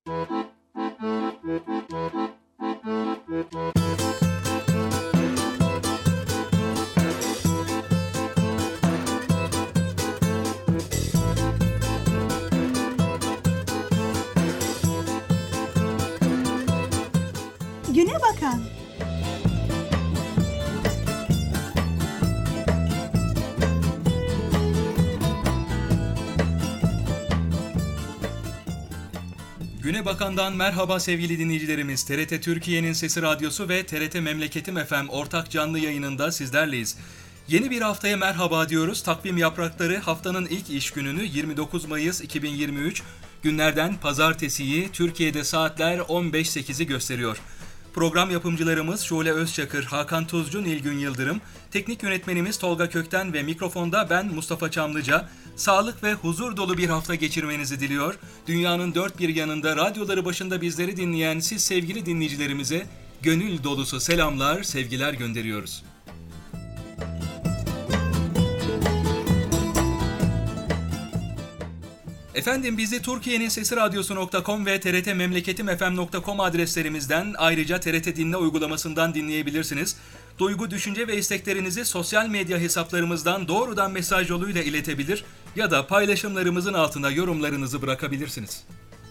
Güne bakan. Güne Bakan'dan merhaba sevgili dinleyicilerimiz. TRT Türkiye'nin Sesi Radyosu ve TRT Memleketim FM ortak canlı yayınında sizlerleyiz. Yeni bir haftaya merhaba diyoruz. Takvim yaprakları haftanın ilk iş gününü 29 Mayıs 2023 günlerden pazartesiyi, Türkiye'de saatler 15.08'i gösteriyor. Program yapımcılarımız Şule Özçakır, Hakan Tuzcu, Nilgün Yıldırım, teknik yönetmenimiz Tolga Kökten ve mikrofonda ben Mustafa Çamlıca. Sağlık ve huzur dolu bir hafta geçirmenizi diliyor. Dünyanın dört bir yanında radyoları başında bizleri dinleyen siz sevgili dinleyicilerimize gönül dolusu selamlar, sevgiler gönderiyoruz. Efendim bizi Türkiye'nin Sesi Radyosu.com ve trtmemleketimfm.com adreslerimizden ayrıca TRT Dinle uygulamasından dinleyebilirsiniz. Duygu, düşünce ve isteklerinizi sosyal medya hesaplarımızdan doğrudan mesaj yoluyla iletebilir ya da paylaşımlarımızın altına yorumlarınızı bırakabilirsiniz.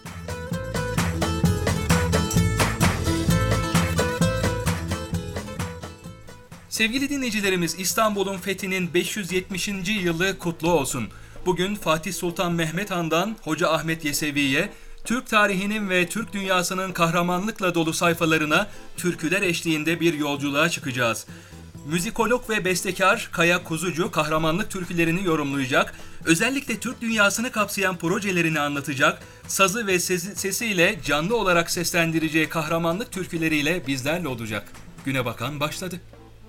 Sevgili dinleyicilerimiz, İstanbul'un fethinin 570. yılı kutlu olsun. Bugün Fatih Sultan Mehmet Han'dan Hoca Ahmet Yesevi'ye, Türk tarihinin ve Türk dünyasının kahramanlıkla dolu sayfalarına türküler eşliğinde bir yolculuğa çıkacağız. Müzikolog ve bestekar Kaya Kuzucu kahramanlık türkülerini yorumlayacak, özellikle Türk dünyasını kapsayan projelerini anlatacak, sazı ve sesiyle canlı olarak seslendireceği kahramanlık türküleriyle bizlerle olacak. Güne Bakan başladı.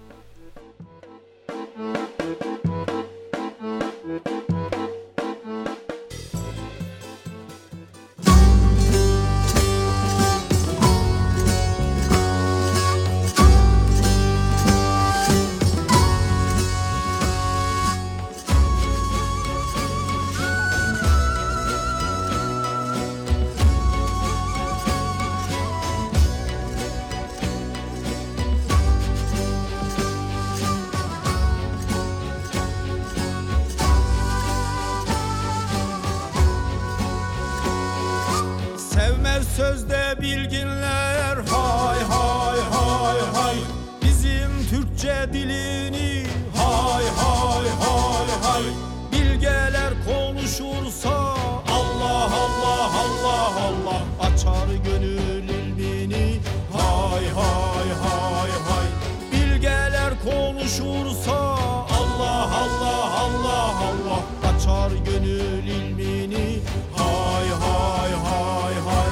Sözde bilginler hay hay hay hay, bizim Türkçe dilini hay hay hay hay, bilgeler konuşursa Allah Allah Allah Allah, açar gönül ilmini hay hay hay hay, bilgeler konuşursa Allah Allah Allah Allah, açar gönül ilmini hay hay hay hay.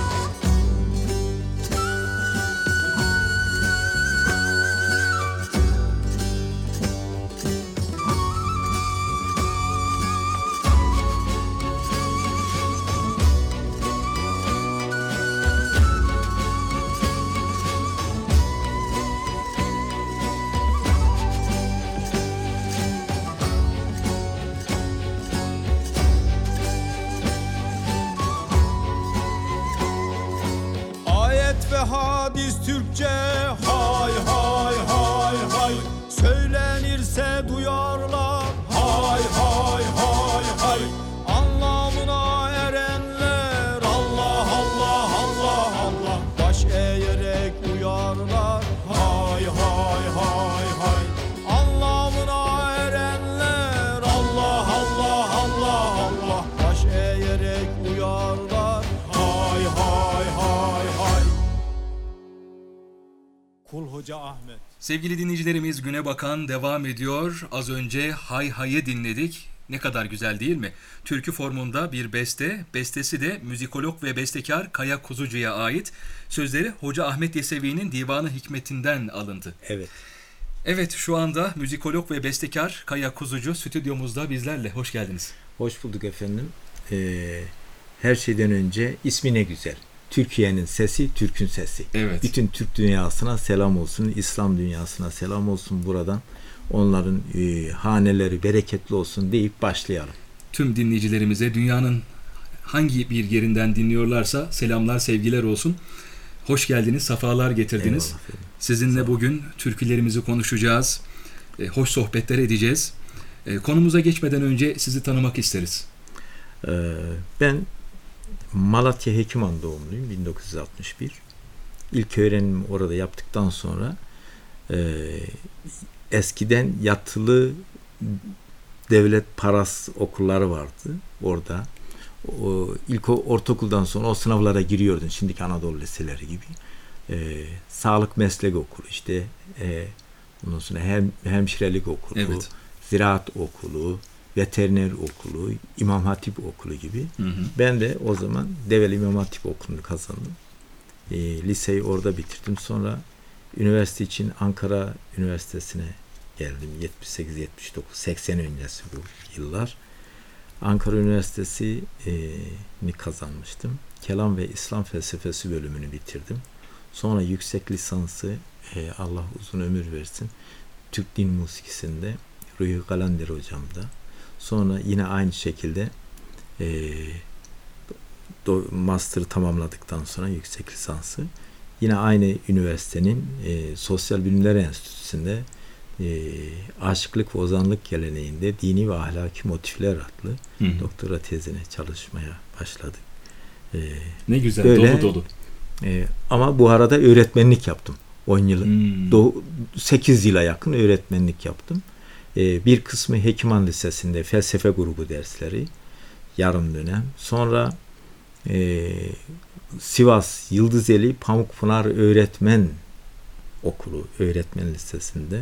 Ve hadis Türkçe hay hay hay hay, söylenirse duyarlar hay hay hay hay, anlamına erenler Allah Allah Allah Allah, baş eğerek uyarlar hay hay hay hay, anlamına erenler Allah Allah Allah Allah, baş eğerek uyarlar hay hay hay hay. Kul Hoca Ahmet. Sevgili dinleyicilerimiz, Güne Bakan devam ediyor. Az önce Hay Hay'ı dinledik. Ne kadar güzel değil mi? Türkü formunda bir beste. Bestesi de müzikolog ve bestekar Kaya Kuzucu'ya ait. Sözleri Hoca Ahmet Yesevi'nin Divanı Hikmetinden alındı. Evet. Evet, şu anda müzikolog ve bestekar Kaya Kuzucu stüdyomuzda bizlerle. Hoş geldiniz. Hoş bulduk efendim. Her şeyden önce ismi ne güzel. Türkiye'nin sesi, Türk'ün sesi. Evet. Bütün Türk dünyasına selam olsun, İslam dünyasına selam olsun buradan. Onların haneleri bereketli olsun deyip başlayalım. Tüm dinleyicilerimize dünyanın hangi bir yerinden dinliyorlarsa selamlar, sevgiler olsun. Hoş geldiniz, sefalar getirdiniz. Eyvallah efendim. Sizinle bugün türkülerimizi konuşacağız. Hoş sohbetler edeceğiz. Konumuza geçmeden önce sizi tanımak isteriz. Ben Malatya Hekiman doğumluyum, 1961. İlk öğrenimi orada yaptıktan sonra eskiden yatılı devlet parası okulları vardı orada. Ortaokuldan sonra o sınavlara giriyordun. Şimdiki Anadolu liseleri gibi. Sağlık meslek okulu işte. Ondan sonra hemşirelik okulu, Evet. ziraat okulu, veteriner okulu, İmam Hatip okulu gibi. Hı hı. Ben de o zaman Develi İmam Hatip okulunu kazandım. Liseyi orada bitirdim. Sonra üniversite için Ankara Üniversitesi'ne geldim. 78, 79, 80 öncesi bu yıllar. Ankara Üniversitesi'ni kazanmıştım. Kelam ve İslam Felsefesi bölümünü bitirdim. Sonra yüksek lisansı Allah uzun ömür versin, Türk Din Musikisi'nde Ruhi Kalander hocamda. Sonra yine aynı şekilde master'ı tamamladıktan sonra yüksek lisansı yine aynı üniversitenin Sosyal Bilimler Enstitüsü'nde aşıklık ve ozanlık geleneğinde dini ve ahlaki motifler adlı doktora tezine çalışmaya başladık. Ne güzel, böyle, dolu dolu. Ama bu arada öğretmenlik yaptım. 10 yıl, 8 yıla yakın öğretmenlik yaptım. Bir kısmı Hekiman Lisesi'nde felsefe grubu dersleri, yarım dönem. Sonra Sivas Yıldızeli Pamukpınar Öğretmen Okulu, Öğretmen Lisesi'nde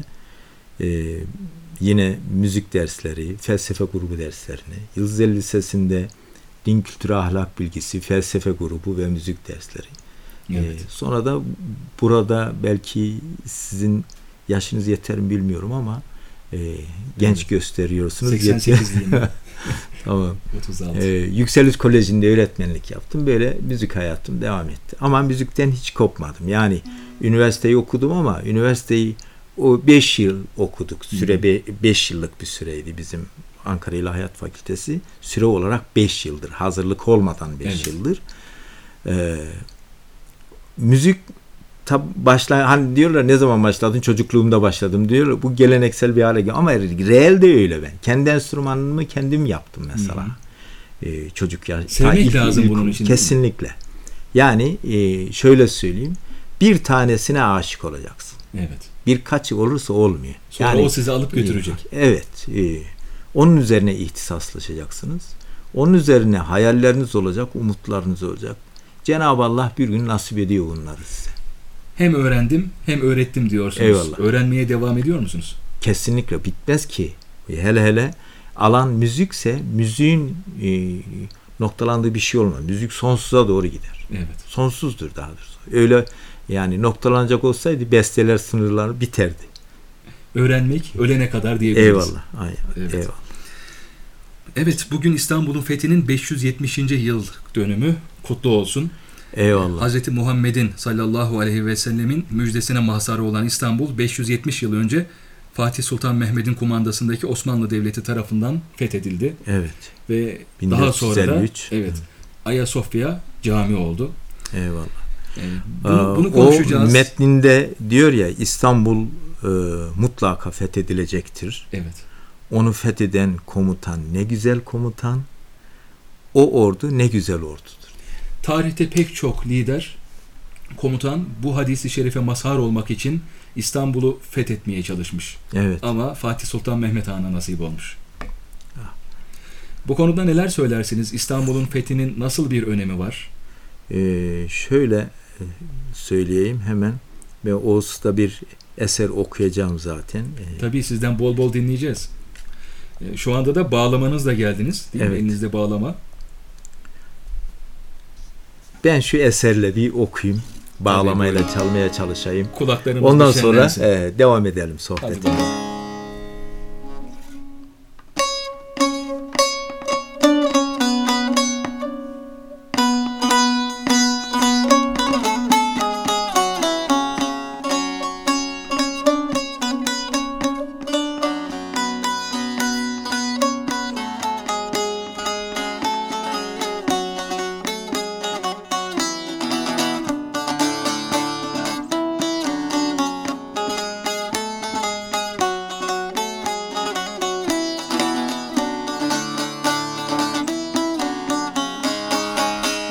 yine müzik dersleri, felsefe grubu derslerini, Yıldızeli Lisesi'nde din kültürü ahlak bilgisi, felsefe grubu ve müzik dersleri. Evet. Sonra da burada belki sizin yaşınız yeter mi bilmiyorum ama genç gösteriyorsunuz. 88 diyeyim. Tamam. 36. Yükseliş Koleji'nde öğretmenlik yaptım. Böyle müzik hayatım devam etti. Ama müzikten hiç kopmadım. Yani üniversiteyi okudum ama üniversiteyi o 5 yıl okuduk. Süre 5 yıllık bir süreydi bizim Ankara İlahiyat Fakültesi. Süre olarak 5 yıldır. Hazırlık olmadan 5 yıldır. Müzik hani diyorlar ne zaman başladın? Çocukluğumda başladım diyorlar. Bu geleneksel bir hale geldi. Ama reel de öyle ben. Kendi enstrümanımı kendim yaptım mesela. Çocuk ya. Sevmek lazım bunun için. Kesinlikle. Yani şöyle söyleyeyim. Bir tanesine aşık olacaksın. Evet. Birkaç olursa olmuyor. Sonra yani, o sizi alıp götürecek. Evet. Onun üzerine ihtisaslaşacaksınız. Onun üzerine hayalleriniz olacak, umutlarınız olacak. Cenab-ı Allah bir gün nasip ediyor bunları size. Hem öğrendim hem öğrettim diyorsunuz. Eyvallah. Öğrenmeye devam ediyor musunuz? Kesinlikle bitmez ki. Hele alan müzikse müziğin noktalandığı bir şey olmaz. Müzik sonsuza doğru gider. Evet. Sonsuzdur daha doğrusu. Öyle yani noktalanacak olsaydı besteler sınırları biterdi. Öğrenmek ölene kadar diyebiliriz. Eyvallah. Aynen. Evet. Eyvallah. Evet, bugün İstanbul'un fethinin 570. yıl dönümü kutlu olsun. Eyvallah. Hazreti Muhammed'in sallallahu aleyhi ve sellemin müjdesine mazhar olan İstanbul 570 yıl önce Fatih Sultan Mehmed'in kumandasındaki Osmanlı Devleti tarafından fethedildi. Evet. Ve 1453. daha sonra da Ayasofya cami oldu. Eyvallah. Bunu konuşacağız. O metninde diyor ya İstanbul mutlaka fethedilecektir. Evet. Onu fetheden komutan ne güzel komutan. O ordu ne güzel ordudur. Tarihte pek çok lider, komutan bu hadisi şerife mazhar olmak için İstanbul'u fethetmeye çalışmış. Evet. Ama Fatih Sultan Mehmet Han'a nasip olmuş. Bu konuda neler söylersiniz? İstanbul'un fethinin nasıl bir önemi var? Şöyle söyleyeyim hemen. Ve o hususta bir eser okuyacağım zaten. Tabii sizden bol bol dinleyeceğiz. Şu anda da bağlamanızla geldiniz. Değil mi? Elinizde bağlama. Ben şu eserle bir okuyayım. Bağlamayla çalmaya çalışayım. Kulaklarımız ondan sonra şenlensin. devam edelim sohbetimize.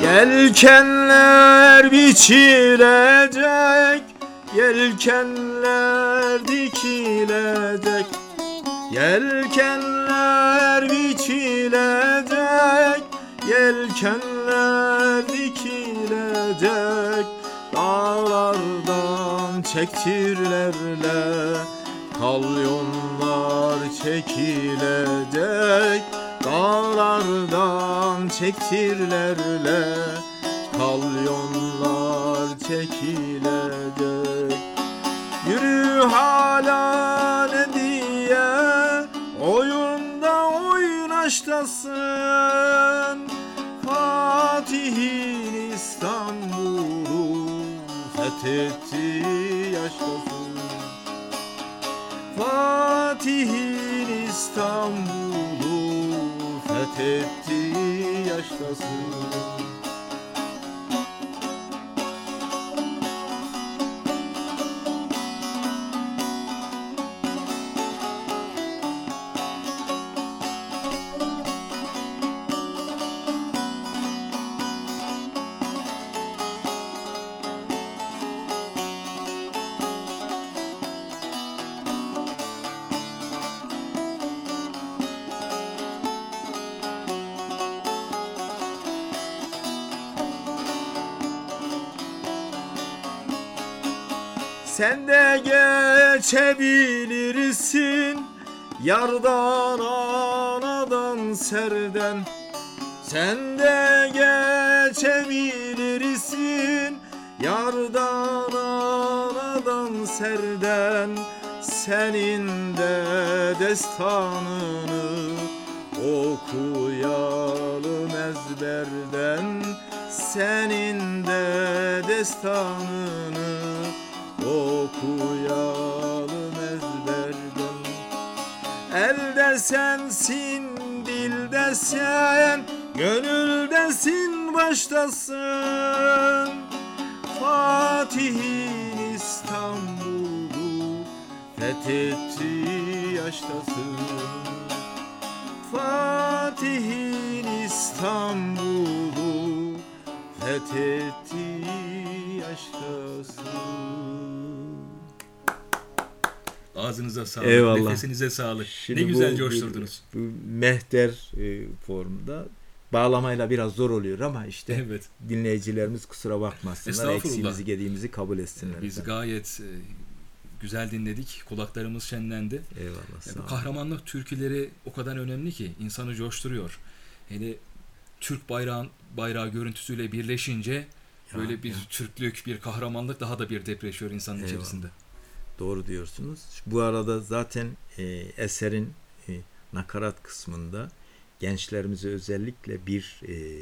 Yelkenler biçilecek, yelkenler dikilecek. Yelkenler biçilecek, yelkenler dikilecek. Dağlardan çektirilerle kalyonlar çekilecek. Dağlardan çektirilerle kalyonlar çekilecek. Yürü hala ne diye oyunda oynaştasın. Fatih'in İstanbul'u fethetti yaştasın. Fatih'in İstanbul'u fethetti yaştasın. Sen de geçebilirsin yardan, anadan, serden. Sen de geçebilirsin yardan, anadan, serden. Senin de destanını okuyalım ezberden. Senin de destanını okuyalım ezberden. Elde sensin, dilde sen, gönüldesin, baştasın. Fatih'in İstanbul'u fethetti yaştasın. Fatih'in İstanbul'u fethetti yaştasın. Ağzınıza sağlık, Eyvallah. nefesinize sağlık. Şimdi ne güzel coşturdunuz. Bu mehter formunda bağlamayla biraz zor oluyor ama işte Evet. dinleyicilerimiz kusura bakmasınlar. Estağfurullah. Eksiğimizi, gediğimizi kabul etsinler. Biz gayet güzel dinledik. Kulaklarımız şenlendi. Eyvallah. Sağ Bu olun. kahramanlık türküleri o kadar önemli ki insanı coşturuyor. Hele Türk bayrağı görüntüsüyle birleşince böyle bir Türklük, bir kahramanlık daha da bir depreşiyor insanın Eyvallah. içerisinde. Doğru diyorsunuz. Bu arada zaten eserin nakarat kısmında gençlerimize özellikle bir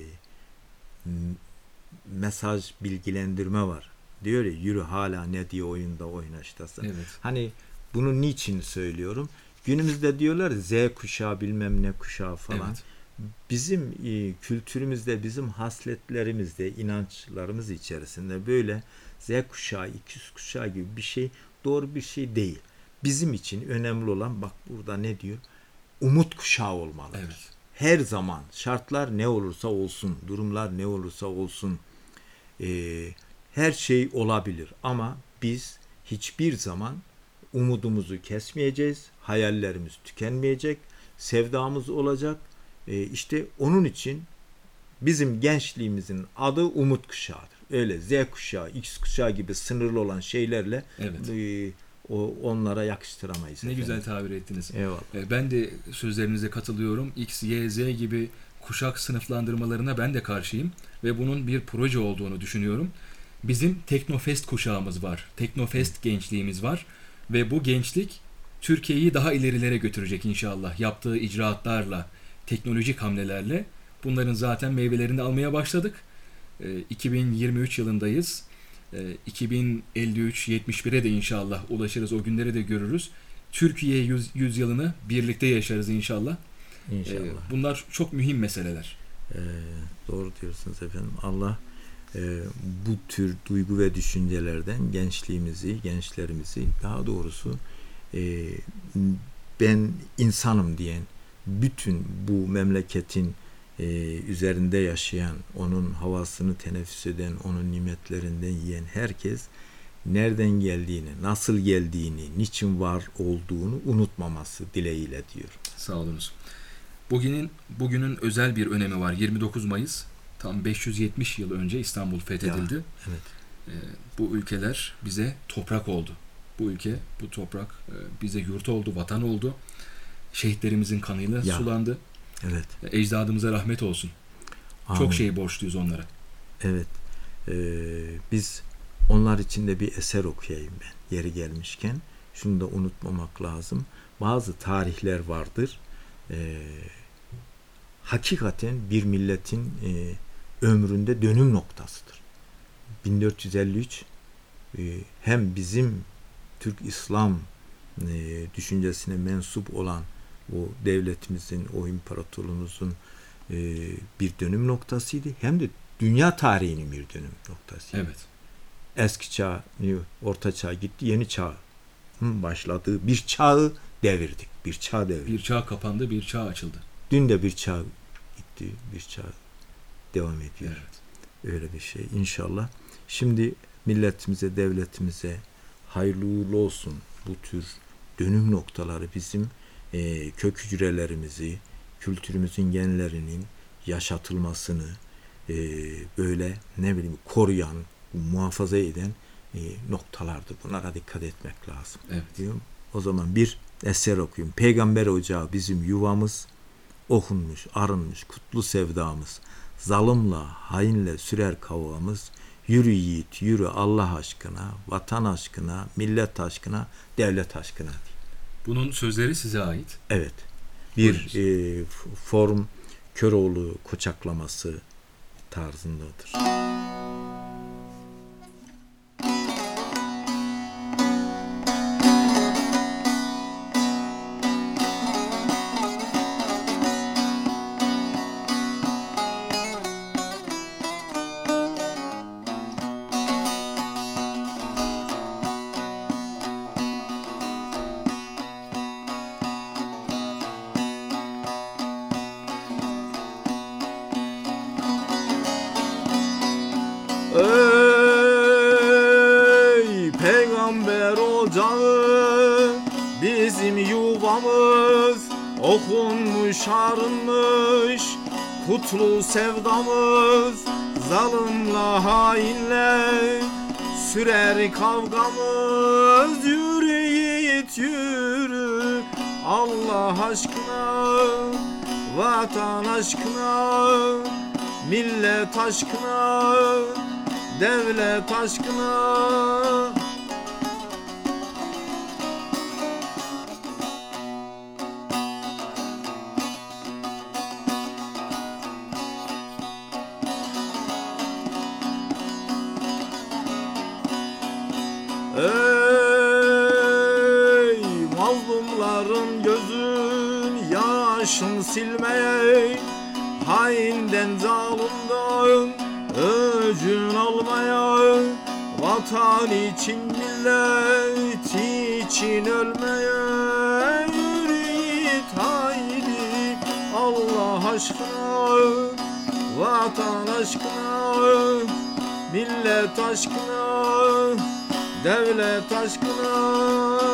mesaj, bilgilendirme var. Diyor ya, yürü hala ne diye oyunda oynaştasın. Evet. Hani bunu niçin söylüyorum? Günümüzde diyorlar Z kuşağı bilmem ne kuşağı falan. Evet. Bizim kültürümüzde, bizim hasletlerimizde, inançlarımız içerisinde böyle Z kuşağı, X kuşağı gibi bir şey doğru bir şey değil. Bizim için önemli olan, bak burada ne diyor? Umut kuşağı olmalıdır. Evet. Her zaman şartlar ne olursa olsun, durumlar ne olursa olsun her şey olabilir ama biz hiçbir zaman umudumuzu kesmeyeceğiz, hayallerimiz tükenmeyecek, sevdamız olacak. İşte onun için bizim gençliğimizin adı umut kuşağıdır. Öyle Z kuşağı, X kuşağı gibi sınırlı olan şeylerle onlara yakıştıramayız. Ne güzel tabir ettiniz. Eyvallah. Ben de sözlerinize katılıyorum. X, Y, Z gibi kuşak sınıflandırmalarına ben de karşıyım ve bunun bir proje olduğunu düşünüyorum. Bizim Teknofest kuşağımız var. Teknofest gençliğimiz var ve bu gençlik Türkiye'yi daha ilerilere götürecek inşallah. Yaptığı icraatlarla, teknolojik hamlelerle bunların zaten meyvelerini almaya başladık. 2023 yılındayız. 2053-71'e de inşallah ulaşırız. O günleri de görürüz. Türkiye yüzyılını birlikte yaşarız inşallah. İnşallah. Bunlar çok mühim meseleler. Doğru diyorsunuz efendim. Allah bu tür duygu ve düşüncelerden gençlerimizi daha doğrusu ben insanım diyen bütün bu memleketin üzerinde yaşayan, onun havasını teneffüs eden, onun nimetlerinden yiyen herkes nereden geldiğini, nasıl geldiğini, niçin var olduğunu unutmaması dileğiyle diyor. Sağ olunuz. Bugünün özel bir önemi var. 29 Mayıs tam 570 yıl önce İstanbul fethedildi. Ya, evet. Bu ülkeler bize toprak oldu. Bu ülke, bu toprak bize yurt oldu, vatan oldu. Şehitlerimizin kanıyla sulandı. Evet. Ecdadımıza rahmet olsun. Amin. Çok şey borçluyuz onlara. Evet. Biz onlar için de bir eser okuyayım ben. Yeri gelmişken. Şunu da unutmamak lazım. Bazı tarihler vardır. Hakikaten bir milletin ömründe dönüm noktasıdır. 1453 hem bizim Türk İslam düşüncesine mensup olan o devletimizin, o imparatorluğumuzun bir dönüm noktasıydı. Hem de dünya tarihinin bir dönüm noktasıydı. Evet. Eski çağ, orta çağ gitti, yeni çağ başladığı bir çağı devirdik. Bir çağ devirdik. Bir çağ kapandı, bir çağ açıldı. Dün de bir çağ gitti, bir çağ devam ediyor. Evet. Öyle bir şey inşallah. Şimdi milletimize, devletimize hayırlı uğurlu olsun. Bu tür dönüm noktaları bizim kök hücrelerimizi, kültürümüzün genlerinin yaşatılmasını böyle koruyan, muhafaza eden noktalardır. Bunlara dikkat etmek lazım. Evet. Diyorum. O zaman bir eser okuyayım. Peygamber ocağı bizim yuvamız, okunmuş, arınmış, kutlu sevdamız. Zalimle, hainle sürer kavgamız. Yürü yiğit, yürü Allah aşkına, vatan aşkına, millet aşkına, devlet aşkına diye. Bunun sözleri size ait. Evet. Bir form Köroğlu koçaklaması tarzındadır. Ey peygamber ocağı bizim yuvamız, okunmuş arınmış kutlu sevdamız. Zalimle hainle sürer kavgamız. Yürü yiğit yürü Allah aşkına, vatan aşkına, millet aşkına, devlet aşkına. Ey mazlumların gözün yaşın silmeye, hainden zalimden öcün almaya, vatan için millet için ölmeye. Yürü yiğit haydi Allah aşkına, vatan aşkına, millet aşkına, devlet aşkına.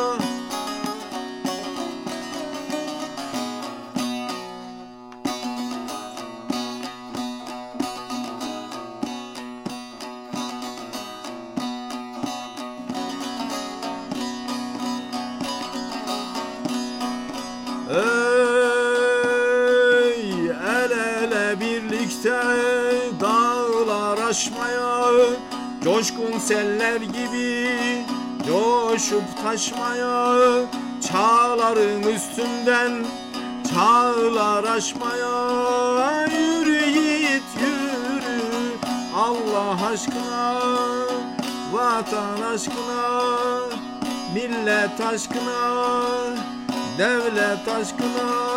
Ey el ele birlikte dağlar aşmaya, coşkun seller gibi coşup taşmaya, çağların üstünden çağlar aşmaya. Yürü yiğit yürü Allah aşkına, vatan aşkına, millet aşkına, devlet aşkına.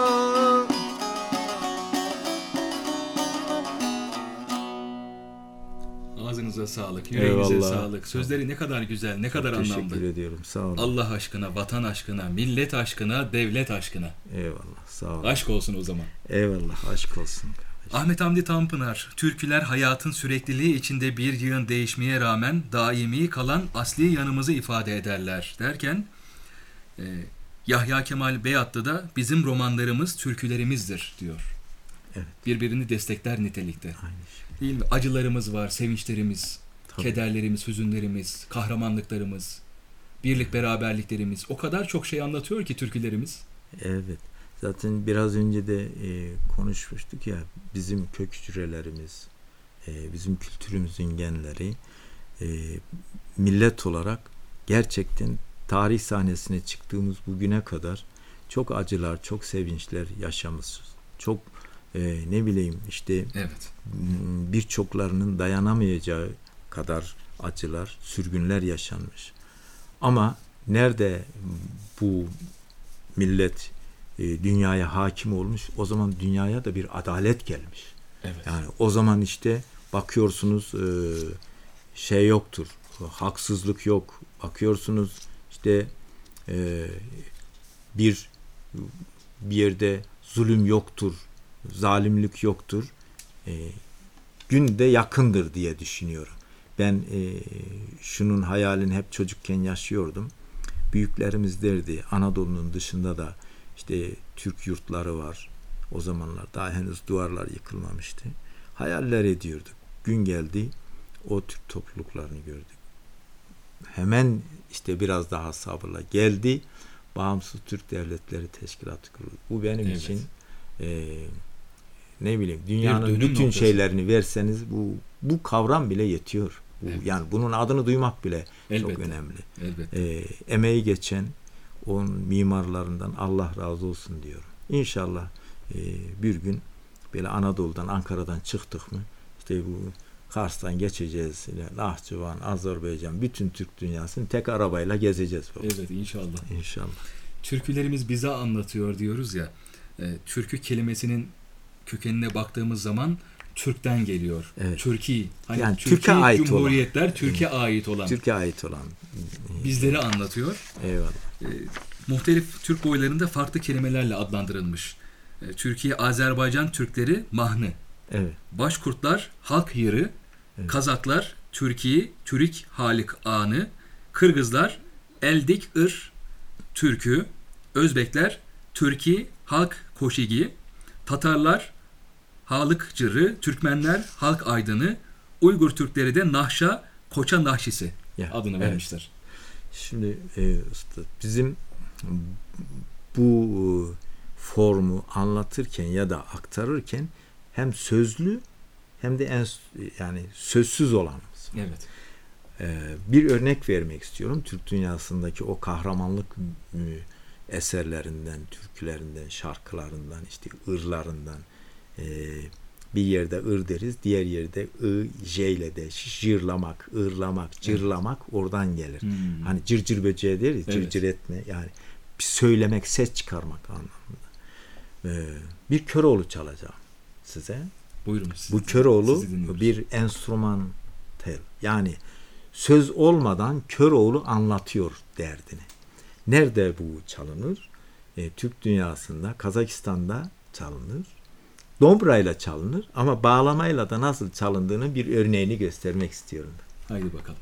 Ağzınıza sağlık, yüreğinize Eyvallah. sağlık. Sözleri ne kadar güzel, ne kadar Teşekkür anlamlı. ediyorum. Sağ olun. Allah aşkına, vatan aşkına, millet aşkına, devlet aşkına. Eyvallah. Sağ olun. Aşk olsun o zaman. Eyvallah. Aşk olsun kardeşim. Ahmet Hamdi Tanpınar, türküler hayatın sürekliliği içinde bir yığın değişmeye rağmen daimi kalan asli yanımızı ifade ederler derken Yahya Kemal Beyatlı da bizim romanlarımız türkülerimizdir diyor. Evet. Birbirini destekler nitelikte. Aynı şey. Değil mi? Acılarımız var, sevinçlerimiz, Tabii. kederlerimiz, hüzünlerimiz, kahramanlıklarımız, birlik beraberliklerimiz. O kadar çok şey anlatıyor ki türkülerimiz. Evet. Zaten biraz önce de konuşmuştuk ya, bizim kök hücrelerimiz, bizim kültürümüzün genleri millet olarak gerçekten tarih sahnesine çıktığımız bugüne kadar çok acılar, çok sevinçler yaşamışız. Çok ne bileyim işte Evet. birçoklarının dayanamayacağı kadar acılar, sürgünler yaşanmış. Ama nerede bu millet dünyaya hakim olmuş, o zaman dünyaya da bir adalet gelmiş. Evet. Yani o zaman işte bakıyorsunuz şey yoktur, haksızlık yok. Bakıyorsunuz işte bir yerde zulüm yoktur, zalimlik yoktur. Gün de yakındır diye düşünüyorum. Ben şunun hayalini hep çocukken yaşıyordum. Büyüklerimiz derdi, Anadolu'nun dışında da işte Türk yurtları var. O zamanlar daha henüz duvarlar yıkılmamıştı. Hayaller ediyorduk. Gün geldi, o Türk topluluklarını gördük. Hemen işte biraz daha sabırla geldi. Bağımsız Türk Devletleri Teşkilatı kuruldu. Bu benim için ne bileyim dünyanın bütün noktası. şeylerini verseniz bu kavram bile yetiyor. Yani bunun adını duymak bile çok önemli. Emeği geçen onun mimarlarından Allah razı olsun diyorum. İnşallah bir gün böyle Anadolu'dan, Ankara'dan çıktık mı işte bu Kars'tan geçeceğiz. Nahçıvan, Azerbaycan, bütün Türk dünyasını tek arabayla gezeceğiz. Evet, inşallah. İnşallah. Türkülerimiz bize anlatıyor diyoruz ya. Türkü kelimesinin kökenine baktığımız zaman Türk'ten geliyor. Evet. Türkiye. Hani yani Türkiye, Türkiye ait Cumhuriyetler olan. Türkiye ait olan. Türkiye ait olan. Bizleri anlatıyor. Eyvallah. Muhtelif Türk boylarında farklı kelimelerle adlandırılmış. Türkiye, Azerbaycan Türkleri mahnı. Evet. Başkurtlar halk yırı. Evet. Kazaklar Türkiye, Türk halik anı. Kırgızlar eldik ır türkü. Özbekler Türkiye halk koşigi. Tatarlar halık cırı. Türkmenler halk aydını. Uygur Türkleri de Nahşa Koça Nahşisi adını vermişler. Şimdi usta, bizim bu formu anlatırken ya da aktarırken hem sözlü hem de yani sözsüz olanımız. Evet. Bir örnek vermek istiyorum. Türk dünyasındaki o kahramanlık eserlerinden, türkülerinden, şarkılarından, işte ırlarından. Bir yerde ır deriz, diğer yerde j ile de jırlamak, ırlamak, cırlamak oradan gelir. Hani cırcır böceği deriz, cırcır etme, yani bir söylemek, ses çıkarmak anlamında. Bir Köroğlu çalacağım size. Buyurun. Bu Köroğlu bir enstrümantal, yani söz olmadan Köroğlu anlatıyor derdini. Nerede bu çalınır? Türk dünyasında, Kazakistan'da çalınır. Dobrayla çalınır ama bağlamayla da nasıl çalındığını bir örneğini göstermek istiyorum. Haydi bakalım.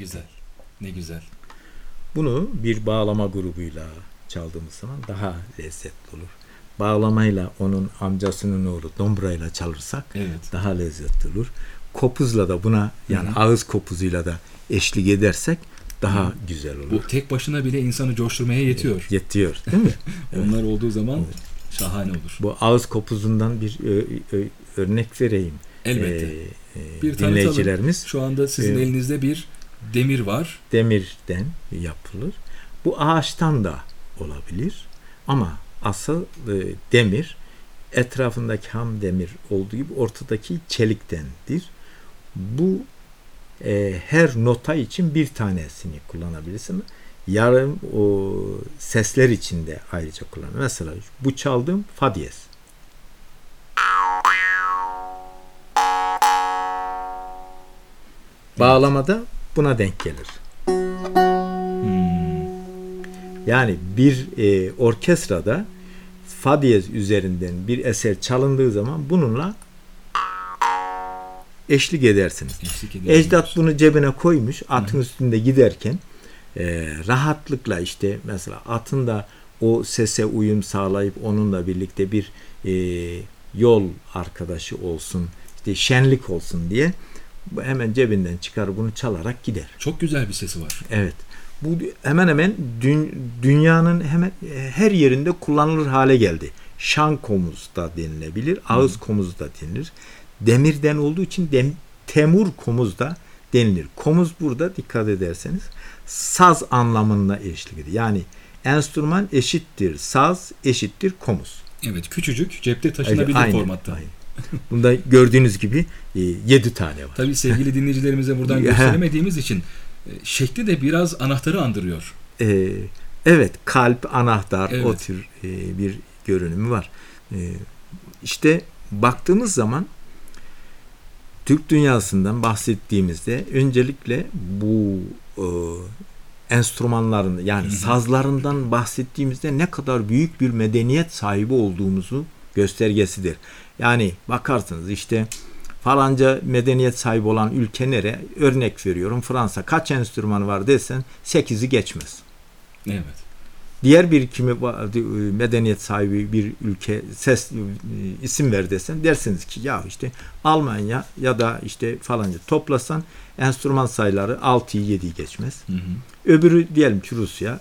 güzel. Ne güzel. Bunu bir bağlama grubuyla çaldığımız zaman daha lezzetli olur. Bağlamayla onun amcasının oğlu dombrayla çalırsak daha lezzetli olur. Kopuzla da buna yani ağız kopuzuyla da eşlik edersek daha güzel olur. Bu tek başına bile insanı coşturmaya yetiyor. Yetiyor, değil mi? Onlar olduğu zaman şahane olur. Bu ağız kopuzundan bir örnek vereyim. Elbette. Bir dinleyicilerimiz. Şu anda sizin elinizde bir demir var. Demirden yapılır. Bu ağaçtan da olabilir. Ama asıl demir etrafındaki ham demir olduğu gibi ortadaki çeliktendir. Bu her nota için bir tanesini kullanabilirsin. Yarım o sesler için de ayrıca kullanılır. Mesela bu çaldığım fa diyez. Bağlamada buna denk gelir. Yani bir orkestrada fa diyez üzerinden bir eser çalındığı zaman bununla eşlik edersiniz. Ecdat bunu cebine koymuş, atın üstünde giderken rahatlıkla işte mesela atın da o sese uyum sağlayıp onunla birlikte bir yol arkadaşı olsun, işte şenlik olsun diye hemen cebinden çıkar bunu çalarak gider. Çok güzel bir sesi var. Evet. Bu hemen hemen dünyanın hemen her yerinde kullanılır hale geldi. Şan komuz da denilebilir, ağız komuz da denilir. Demirden olduğu için temur komuz da denilir. Komuz burada dikkat ederseniz saz anlamına eşlik ediyor. Yani enstrüman eşittir saz eşittir komuz. Evet, küçücük cepte taşınabilir formatta. Aynen. Bunda gördüğünüz gibi 7 tane var. Tabii sevgili dinleyicilerimize buradan gösteremediğimiz için şekli de biraz anahtarı andırıyor. Evet, kalp, anahtar o tür bir görünümü var. İşte baktığımız zaman Türk dünyasından bahsettiğimizde öncelikle bu enstrümanların yani sazlarından bahsettiğimizde ne kadar büyük bir medeniyet sahibi olduğumuzu göstergesidir. Yani bakarsınız işte falanca medeniyet sahibi olan ülke nere? Örnek veriyorum Fransa. Kaç enstrümanı var desen 8'i geçmez. Evet. Diğer bir medeniyet sahibi bir ülke isim ver desen dersiniz ki ya işte Almanya ya da işte falanca toplasan enstrüman sayıları 6'yı 7'yi geçmez. Öbürü diyelim ki Rusya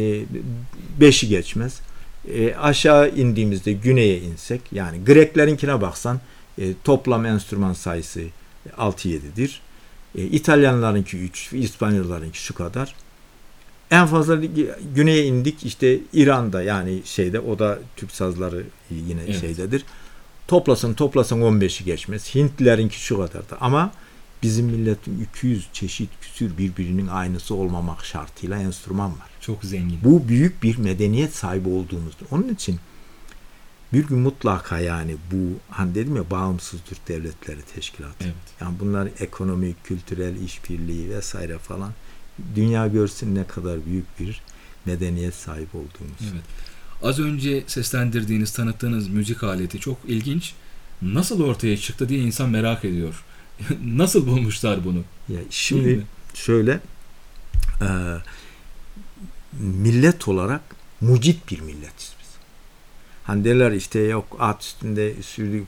5'i geçmez. Aşağı indiğimizde güneye insek yani Greklerinkine baksan toplam enstrüman sayısı 6-7'dir. İtalyanlarınki 3, İspanyollarınki şu kadar. En fazla güneye indik işte İran'da yani şeyde o da Türk sazları yine şeydedir. Toplasan 15'i geçmez. Hintlilerinki şu kadardı ama bizim milletin 200 çeşit küsür birbirinin aynısı olmamak şartıyla enstrüman var. Çok zengin. Bu büyük bir medeniyet sahibi olduğumuzdur. Onun için bir gün mutlaka yani bu hani dedim ya bağımsız Türk Devletleri Teşkilatı. Evet. Yani bunlar ekonomik, kültürel işbirliği vesaire falan dünya görsün ne kadar büyük bir medeniyet sahibi olduğumuz. Evet. Az önce seslendirdiğiniz, tanıttığınız müzik aleti çok ilginç. Nasıl ortaya çıktı diye insan merak ediyor. Nasıl bulmuşlar bunu? Ya şimdi şöyle millet olarak mucit bir milletiz biz. Hani derler işte yok at üstünde sürdüğü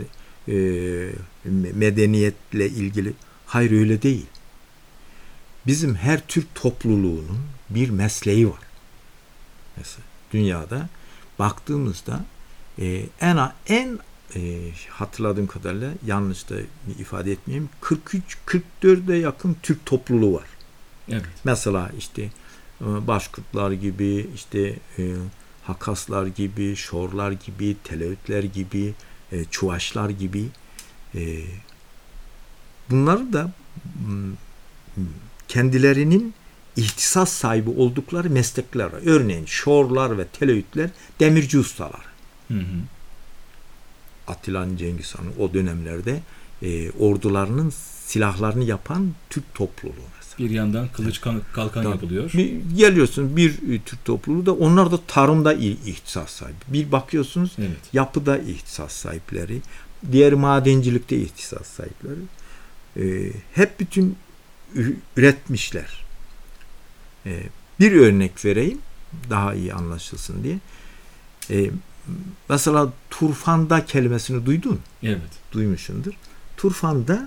medeniyetle ilgili. Hayır öyle değil. Bizim her Türk topluluğunun bir mesleği var. Mesela dünyada baktığımızda en hatırladığım kadarıyla yanlış da ifade etmeyeyim 43-44'e yakın Türk topluluğu var. Evet. Mesela işte Başkurtlar gibi işte Hakaslar gibi, Şorlar gibi, Televitler gibi, Çuvaşlar gibi bunları da kendilerinin ihtisas sahibi oldukları meslekler var. Örneğin Şorlar ve Televitler demirci ustalar. Atilla Cengiz Han'ın o dönemlerde ordularının silahlarını yapan Türk topluluğu mesela. Bir yandan kılıç kalkan yapılıyor. Geliyorsun bir Türk topluluğu da onlar da tarımda ihtisas sahibi. Bir bakıyorsunuz yapıda ihtisas sahipleri, diğer madencilikte ihtisas sahipleri. Hep bütün üretmişler. Bir örnek vereyim daha iyi anlaşılsın diye. Mesela turfanda kelimesini duydun. Evet. Duymuşsundur. Turfanda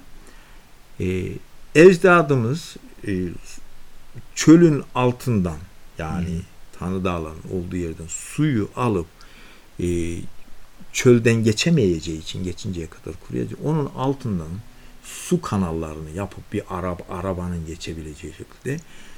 ecdadımız çölün altından yani Tanrı Dağları'nın olduğu yerden suyu alıp çölden geçemeyeceği için geçinceye kadar kuruyacak. Onun altından su kanallarını yapıp bir arabanın geçebileceği şekilde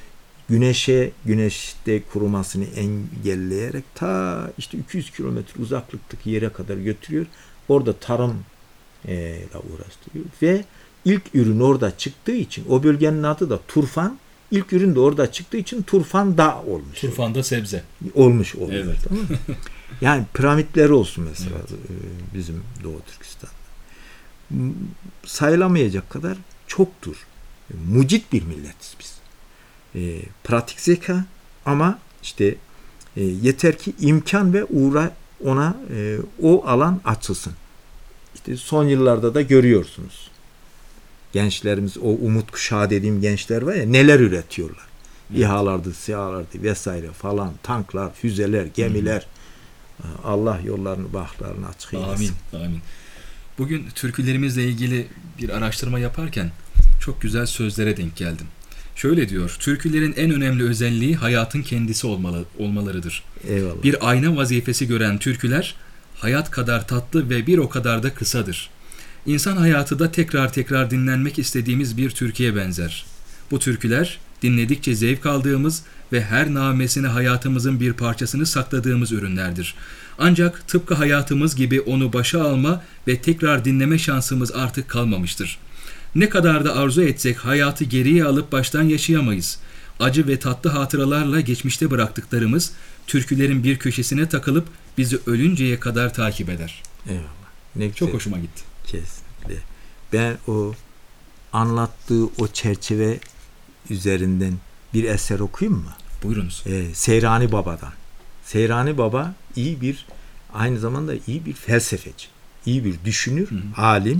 güneşte kurumasını engelleyerek ta işte 200 kilometre uzaklıktaki yere kadar götürüyor. Orada tarım ile uğraştırıyor ve ilk ürün orada çıktığı için o bölgenin adı da Turfan. İlk ürün de orada çıktığı için Turfan Dağ olmuş. Turfanda sebze. Olmuş oluyor. Evet. Tamam mı? Yani piramitleri olsun mesela Evet. bizim Doğu Türkistan'da. Sayılamayacak kadar çoktur. Mucit bir milletiz biz. Pratik zeka ama işte yeter ki imkan ve ona o alan açılsın. İşte son yıllarda da görüyorsunuz. Gençlerimiz, o umut kuşağı dediğim gençler var ya, neler üretiyorlar. Evet. İHA'lardı, SİHA'lardı vesaire falan, tanklar, füzeler, gemiler. Allah yollarını, bahtlarını açık eylesin. Amin, amin. Bugün türkülerimizle ilgili bir araştırma yaparken çok güzel sözlere denk geldim. Şöyle diyor, türkülerin en önemli özelliği hayatın kendisi olmalarıdır. Eyvallah. Bir ayna vazifesi gören türküler, hayat kadar tatlı ve bir o kadar da kısadır. İnsan hayatı da tekrar tekrar dinlenmek istediğimiz bir türküye benzer. Bu türküler, dinledikçe zevk aldığımız ve her namesine hayatımızın bir parçasını sakladığımız ürünlerdir. Ancak tıpkı hayatımız gibi onu başa alma ve tekrar dinleme şansımız artık kalmamıştır. Ne kadar da arzu etsek hayatı geriye alıp baştan yaşayamayız. Acı ve tatlı hatıralarla geçmişte bıraktıklarımız türkülerin bir köşesine takılıp bizi ölünceye kadar takip eder. Eyvallah. Ne güzel. Çok hoşuma gitti. Kesinlikle. Ben o anlattığı o çerçeve üzerinden bir eser okuyayım mı? Buyurunuz. Seyrani Baba'dan. Seyrani Baba aynı zamanda iyi bir felsefeci, iyi bir düşünür, alim,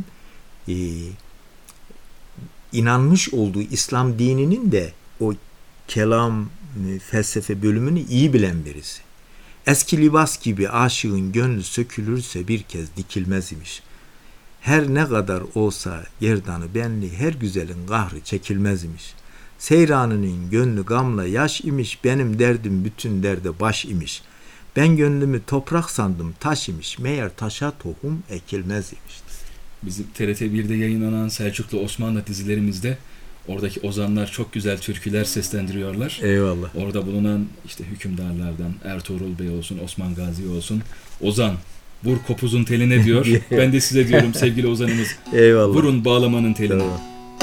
inanmış olduğu İslam dininin de o kelam, felsefe bölümünü iyi bilen birisi. Eski libas gibi aşığın gönlü sökülürse bir kez dikilmez imiş. Her ne kadar olsa gerdanı benli, her güzelin kahrı çekilmez imiş. Seyranının gönlü gamla yaş imiş, benim derdim bütün derde baş imiş. Ben gönlümü toprak sandım taş imiş, meğer taşa tohum ekilmez imiş. Bizim TRT 1'de yayınlanan Selçuklu Osmanlı dizilerimizde oradaki ozanlar çok güzel türküler seslendiriyorlar. Eyvallah. Orada bulunan işte hükümdarlardan Ertuğrul Bey olsun, Osman Gazi olsun, ozan vur kopuzun teline diyor. Ben de size diyorum sevgili ozanımız. Eyvallah. Vurun bağlamanın teline. Eyvallah.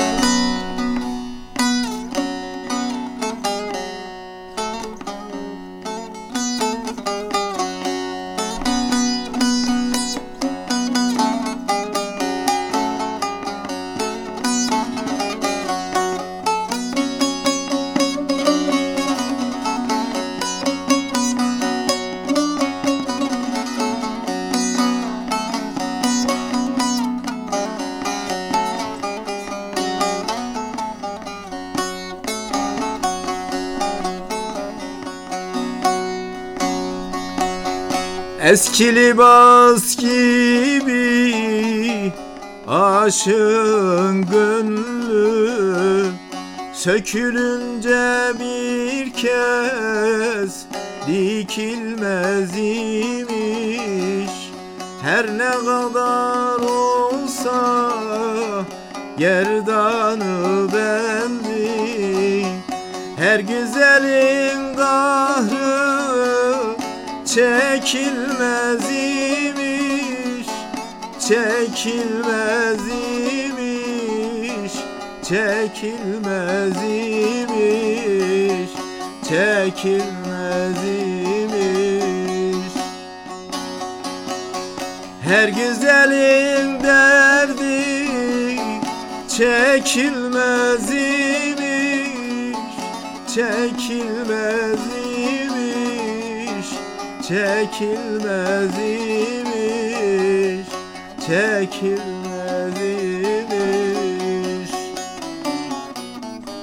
Eski libas gibi aşığın gönlü sökülünce bir kez dikilmez imiş. Her ne kadar olsa gerdanı bendi, her güzelin kahrı çekilmez imiş, çekilmez imiş, çekilmez imiş, çekilmez imiş. Her güzelin derdi çekilmez imiş, çekilmez imiş, çekilmez imiş, çekilmez imiş.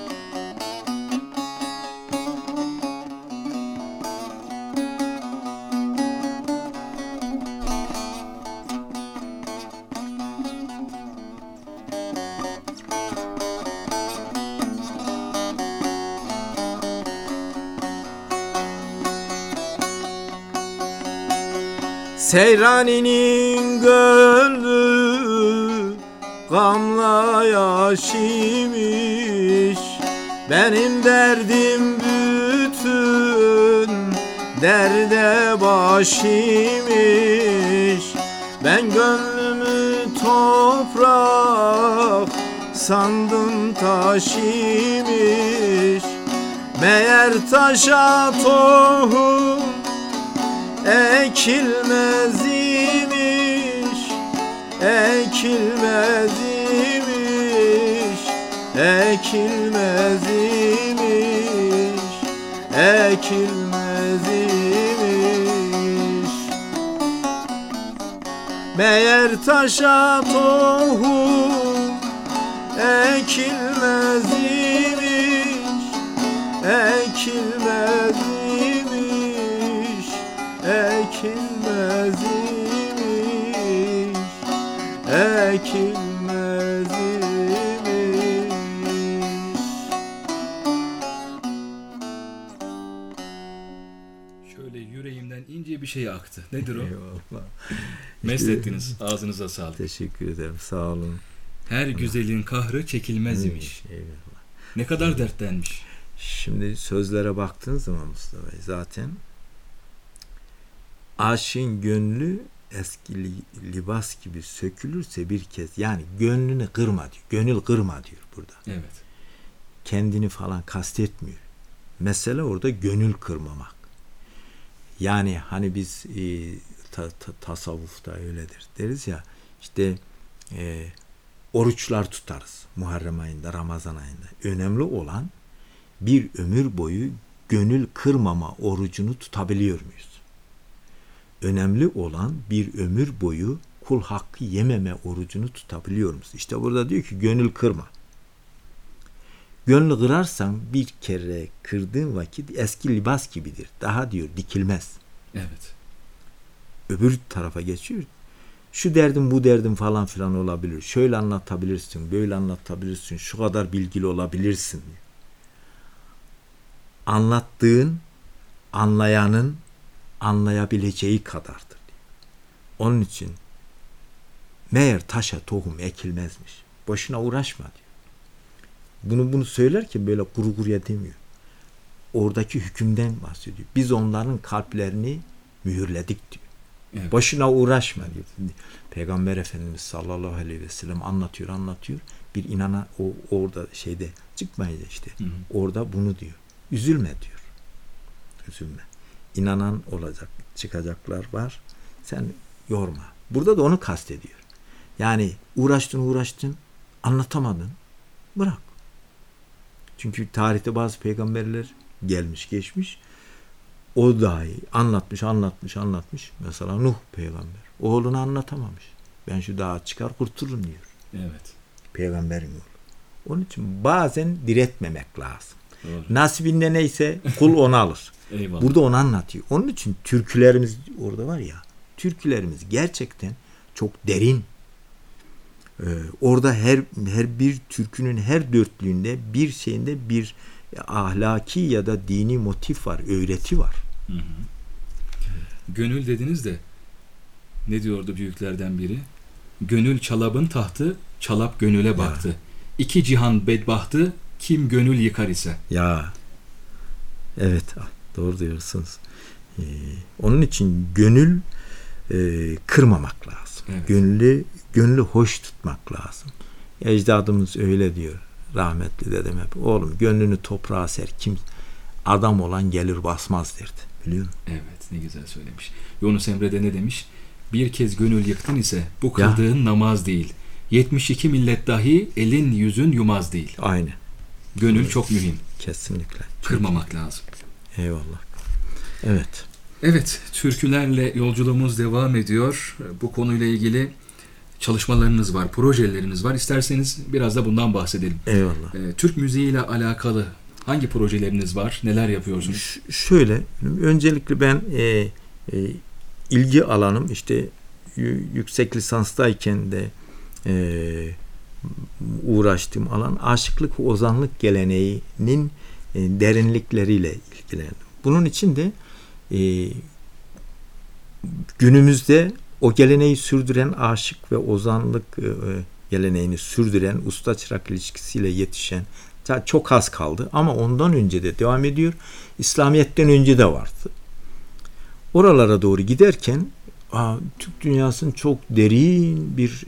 Seyrani'nin gönlü gamla yaşimiş. Benim derdim bütün derde başimiş. Ben gönlümü toprak sandım taşimiş. Meğer taşa tohum ekilmez imiş, ekilmez imiş, ekilmez imiş, ekilmez imiş. Meğer taşa tohum ekilmez imiş, ekilmez imiş, ekilmez imiş, ekilmez imiş. Şöyle yüreğimden ince bir şey aktı. Nedir o? Eyvallah. Mest ettiniz. Ağzınıza sağlık. Teşekkür ederim. Sağ olun. Her güzelin kahrı çekilmez imiş. Eyvallah. Ne kadar dertlenmiş. Şimdi sözlere baktığın zaman Mustafa Bey, zaten aşığın gönlü eski libas gibi sökülürse bir kez, yani gönlünü kırma diyor. Gönül kırma diyor burada. Evet. Kendini falan kastetmiyor. Mesele orada gönül kırmamak. Yani hani biz tasavvufta öyledir deriz ya, işte oruçlar tutarız Muharrem ayında, Ramazan ayında. Önemli olan bir ömür boyu gönül kırmama orucunu tutabiliyor muyuz? Önemli olan bir ömür boyu kul hakkı yememe orucunu tutabiliyor muyuz? İşte burada diyor ki gönül kırma. Gönlü kırarsan bir kere kırdığın vakit eski libas gibidir. Daha diyor dikilmez. Evet. Öbür tarafa geçiyor. Şu derdim bu derdim falan filan olabilir. Şöyle anlatabilirsin, böyle anlatabilirsin. Şu kadar bilgili olabilirsin. Anlattığın anlayanın anlayabileceği kadardır. Onun için meğer taşa tohum ekilmezmiş. Boşuna uğraşma diyor. Bunu söylerken böyle kuru kuruya demiyor. Oradaki hükümden bahsediyor. Biz onların kalplerini mühürledik diyor. Evet. Boşuna uğraşma diyor. Peygamber Efendimiz sallallahu aleyhi ve sellem anlatıyor. Bir inana orada şeyde çıkmaydı işte. Hı hı. Orada bunu diyor. Üzülme diyor. Üzülme. İnanan olacak, çıkacaklar var. Sen yorma. Burada da onu kastediyor. Yani uğraştın, anlatamadın. Bırak. Çünkü tarihte bazı peygamberler gelmiş, geçmiş. O dahi anlatmış. Mesela Nuh peygamber. Oğlunu anlatamamış. Ben şu dağa çıkar kurtulurum diyor. Evet. Peygamberin oğlu. Onun için bazen diretmemek lazım. Doğru. Nasibinde neyse kul onu alır. Eyvallah. Burada onu anlatıyor. Onun için türkülerimiz orada var ya. Türkülerimiz gerçekten çok derin. Orada her bir türkünün her dörtlüğünde bir şeyinde bir ahlaki ya da dini motif var, öğreti var. Hı hı. Gönül dediniz de ne diyordu büyüklerden biri? Gönül çalabın tahtı, çalap gönüle baktı. Ya. İki cihan bedbahtı, kim gönül yıkar ise. Ya. Evet, doğru diyorsunuz. Onun için gönül kırmamak lazım. Evet. Gönlü hoş tutmak lazım. Ecdadımız öyle diyor. Rahmetli dedem hep. Oğlum gönlünü toprağa ser. Kim adam olan gelir basmaz derdi. Biliyor musun? Evet, ne güzel söylemiş. Yunus Emre de ne demiş? Bir kez gönül yıktın ise bu kıldığın namaz değil. 72 millet dahi elin yüzün yumaz değil. Aynen. Gönül evet. Çok mühim. Kesinlikle. Kırmamak lazım. Eyvallah. Evet. Evet, türkülerle yolculuğumuz devam ediyor. Bu konuyla ilgili çalışmalarınız var, projeleriniz var. İsterseniz biraz da bundan bahsedelim. Eyvallah. Türk müziğiyle alakalı hangi projeleriniz var? Neler yapıyorsunuz? Şöyle, öncelikle ben ilgi alanım işte yüksek lisanstayken de uğraştığım alan aşıklık ve ozanlık geleneğinin derinlikleriyle ilgilendim. Bunun için de günümüzde o geleneği sürdüren aşık ve ozanlık geleneğini sürdüren usta çırak ilişkisiyle yetişen çok az kaldı ama ondan önce de devam ediyor. İslamiyet'ten önce de vardı. Oralara doğru giderken Türk dünyasının çok derin bir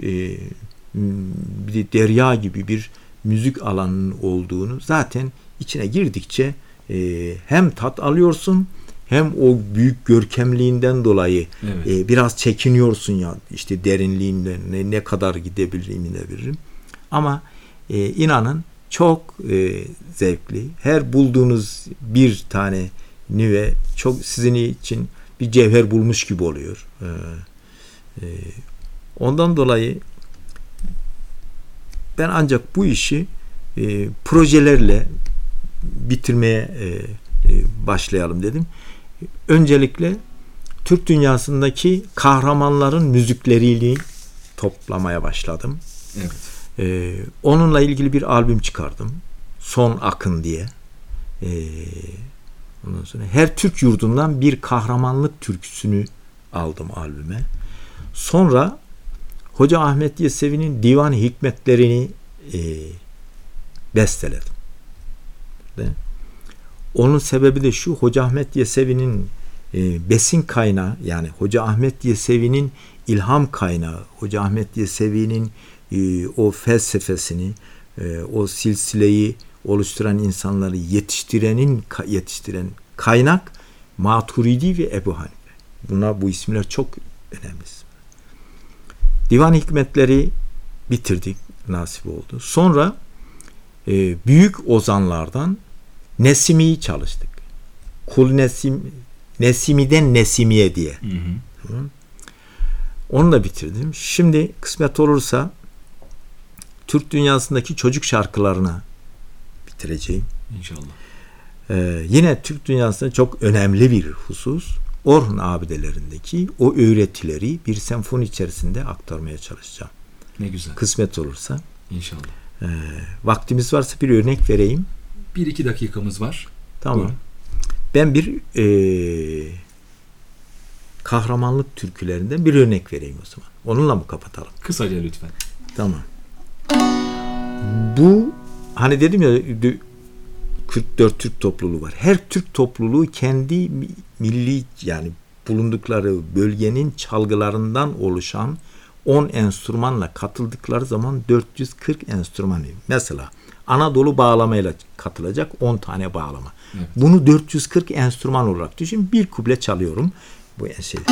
derya gibi bir müzik alanının olduğunu zaten içine girdikçe hem tat alıyorsun hem o büyük görkemliğinden dolayı biraz çekiniyorsun ya işte derinliğinden ne kadar gidebilirim. Ama inanın çok zevkli. Her bulduğunuz bir tane nüve çok sizin için bir cevher bulmuş gibi oluyor. Ondan dolayı ben ancak bu işi projelerle bitirmeye başlayalım dedim. Öncelikle Türk dünyasındaki kahramanların müzikleriyle toplamaya başladım. Evet. Onunla ilgili bir albüm çıkardım. Son Akın diye. Ondan sonra her Türk yurdundan bir kahramanlık türküsünü aldım albüme. Sonra Hoca Ahmet Yesevi'nin Divan-ı Hikmetlerini besteledim. Onun sebebi de şu: Hoca Ahmet Yesevi'nin besin kaynağı, yani Hoca Ahmet Yesevi'nin ilham kaynağı, Hoca Ahmet Yesevi'nin o felsefesini, o silsileyi oluşturan insanları yetiştiren kaynak Maturidi ve Ebu Hanife. Bu isimler çok önemli. Divan Hikmetleri bitirdik, nasip oldu. Sonra büyük ozanlardan Nesimi'yi çalıştık. Kul Nesimi'den Nesimiye diye. Hı. Onu da bitirdim. Şimdi kısmet olursa Türk dünyasındaki çocuk şarkılarını bitireceğim. İnşallah. Yine Türk dünyasında çok önemli bir husus. Orhun abidelerindeki o öğretileri bir senfoni içerisinde aktarmaya çalışacağım. Ne güzel. Kısmet olursa. İnşallah. Vaktimiz varsa bir örnek vereyim. 1-2 dakikamız var. Tamam. Buyurun. Ben bir kahramanlık türkülerinden bir örnek vereyim o zaman. Onunla mı kapatalım? Kısaca lütfen. Tamam. Bu hani dedim ya 44 Türk topluluğu var. Her Türk topluluğu kendi milli, yani bulundukları bölgenin çalgılarından oluşan 10 enstrümanla katıldıkları zaman 440 enstrüman. Mesela Anadolu bağlamayla katılacak 10 tane bağlama. Evet. Bunu 440 enstrüman olarak düşün. Bir kuble çalıyorum. Bu şey.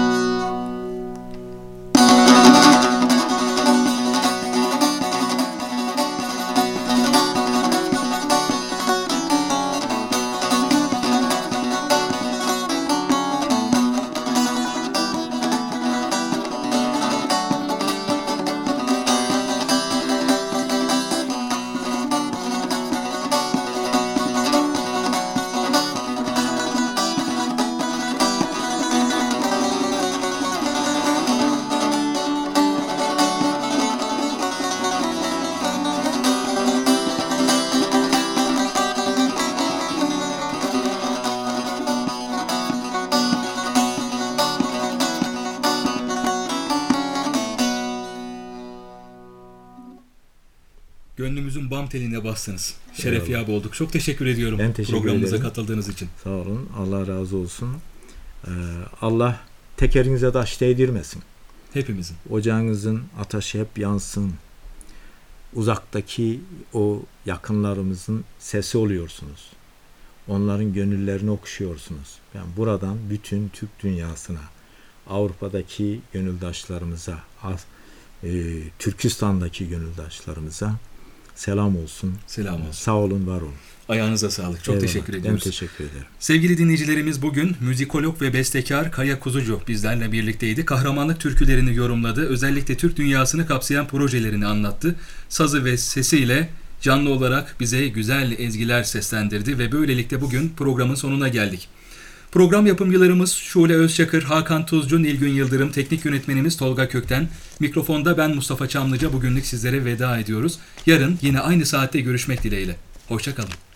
Gönlümüzün bam teline bastınız. Şeref yap olduk. Çok teşekkür ediyorum programımıza katıldığınız için. Sağ olun. Allah razı olsun. Allah tekerinize taş değdirmesin. Hepimizin. Ocağınızın ateşi hep yansın. Uzaktaki o yakınlarımızın sesi oluyorsunuz. Onların gönüllerini okşuyorsunuz. Ben buradan bütün Türk dünyasına, Avrupa'daki gönüldaşlarımıza, Türkistan'daki gönüldaşlarımıza selam olsun. Selam olsun. Sağ olun, var olun. Ayağınıza sağlık. Çok teşekkür ediyoruz. Ben teşekkür ederim. Sevgili dinleyicilerimiz, bugün müzikolog ve bestekar Kaya Kuzucu bizlerle birlikteydi. Kahramanlık türkülerini yorumladı. Özellikle Türk dünyasını kapsayan projelerini anlattı. Sazı ve sesiyle canlı olarak bize güzel ezgiler seslendirdi ve böylelikle bugün programın sonuna geldik. Program yapımcılarımız Şule Özçakır, Hakan Tuzcu, Nilgün Yıldırım, teknik yönetmenimiz Tolga Kökten. Mikrofonda ben Mustafa Çamlıca. Bugünlük sizlere veda ediyoruz. Yarın yine aynı saatte görüşmek dileğiyle. Hoşça kalın.